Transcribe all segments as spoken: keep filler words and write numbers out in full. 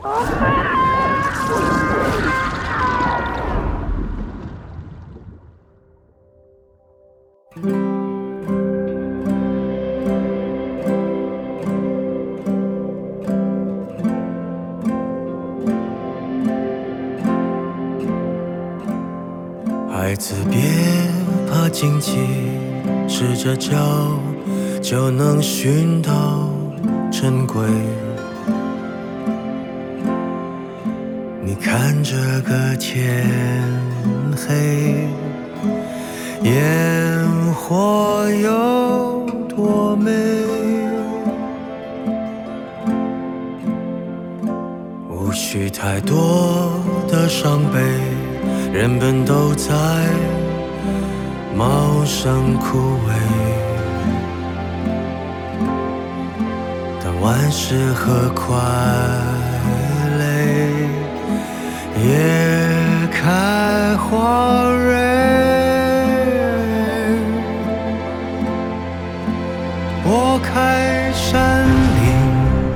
孩子别怕荆棘，赤着脚就能寻到珍贵。你看这个天黑，烟火有多美，无需太多的伤悲，人本都在茂盛枯萎，但万事何快累，也开花蕊。拨开山岭，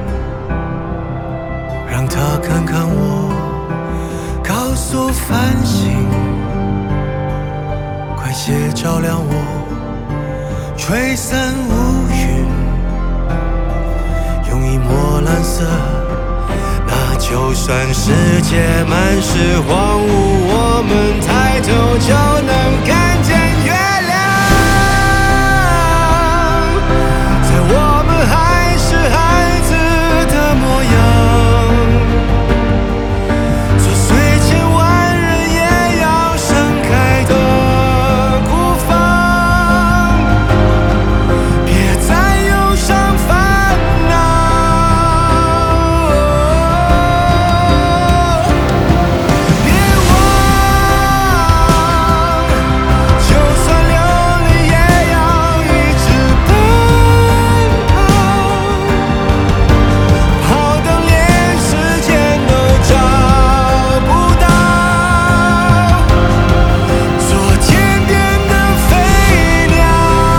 让它看看我，告诉繁星，快些照亮我，吹散乌云，用一抹蓝色，那就算世界满是荒芜，我们抬头就能看见月亮。在我们还是孩子的模样，做虽千万人也要盛开的孤芳，别再忧伤烦恼，别忘，就算流离也要一直奔跑，跑到连时间都找不到，做天边的飞鸟。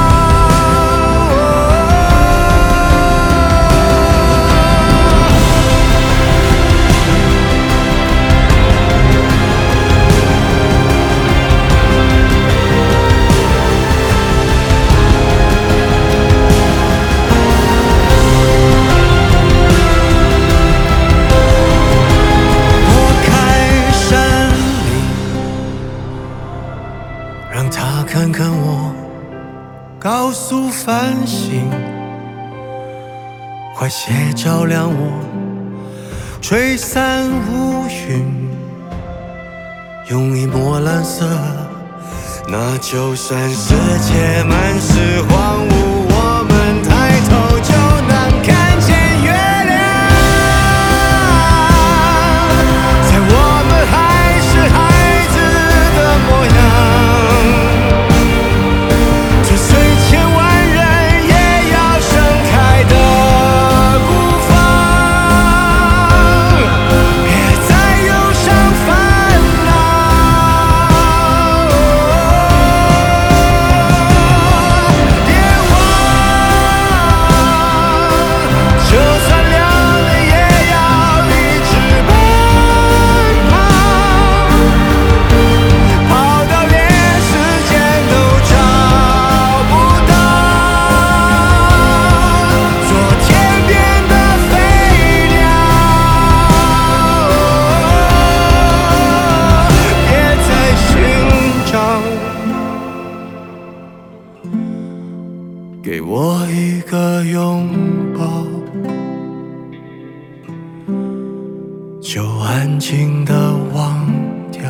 拨开山岭，让他看看我，告诉繁星，快些照亮我，吹散乌云，用一抹蓝色，那就算世界满是荒芜，我们抬头就能看见月亮。在我们还是孩子的模样，这虽千万人也要盛开的孤芳，别再忧伤烦恼，别忘，就算流离也要一直奔跑，跑到连时间都找不到，做天边的飞鸟，别再寻找，给我一个拥抱，就安静地忘掉，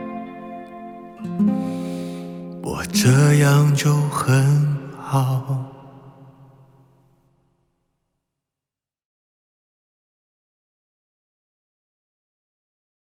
我这样就很好。